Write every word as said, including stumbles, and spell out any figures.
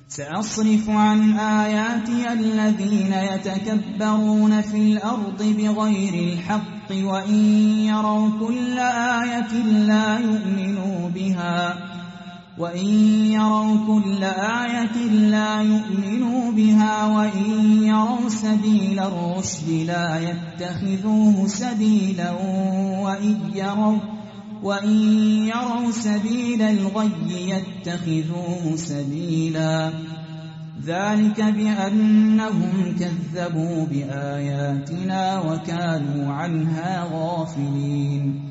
سأصرف عن آياتي الذين يتكبرون في الأرض بغير الحق وإن يروا كل آية لا يؤمنوا بها وإن يروا كل آية لا يؤمنوا بها وإن يروا سبيل الرشد لا يتخذوه سبيلا وإن يروا وإن يروا سبيل الغي يتخذوه سبيلا ذلك بأنهم كذبوا بآياتنا وكانوا عنها غافلين